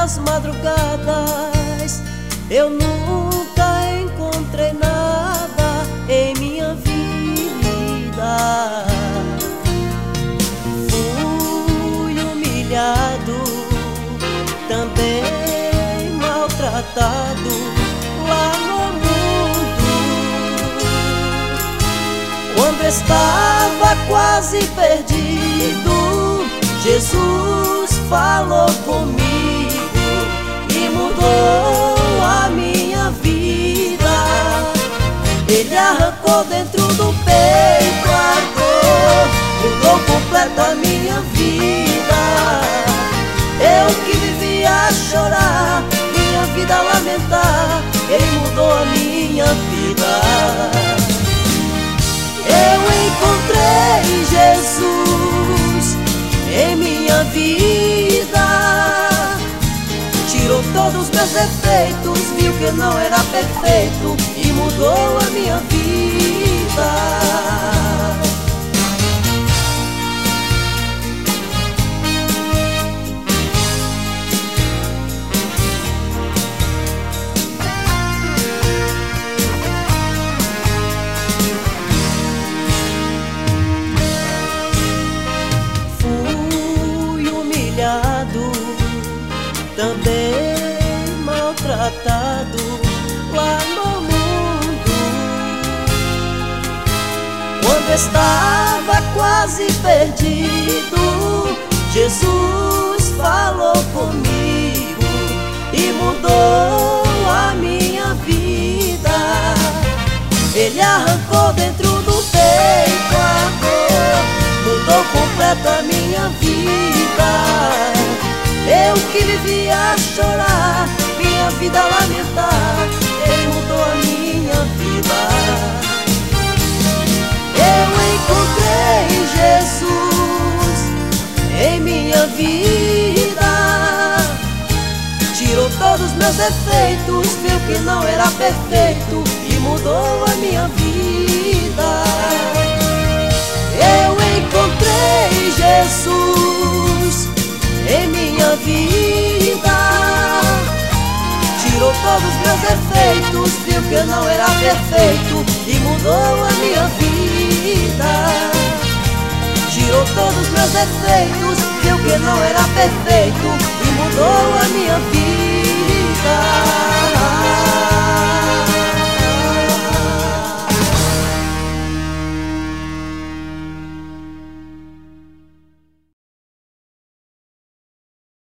das madrugadas, eu nunca encontrei nada em minha vida. Fui humilhado, também maltratado lá no mundo. Quando estava quase perdido, Jesus falou comigo e mudou a minha vida. Ele arrancou dentro do peito a dor, mudou completa a minha vida. Eu que vivia a chorar, minha vida a lamentar, Ele mudou a minha vida. Eu encontrei Jesus em minha vida, tirou todos os meus defeitos, viu que eu não era perfeito e mudou a minha vida. Também maltratado lá no mundo. Quando estava quase perdido, Jesus falou comigo e mudou a minha vida. Ele arrancou dentro do peito a dor, mudou completa a minha vida. Eu que vivia a chorar, minha vida a lamentar, Ele mudou a minha vida. Eu encontrei Jesus em minha vida, tirou todos os meus defeitos, viu que não era perfeito e mudou a minha vida. Eu encontrei Jesus em minha vida, tirou todos os meus defeitos, viu que eu não era perfeito e mudou a minha vida. Tirou todos os meus defeitos, viu que eu não era perfeito e mudou a minha vida.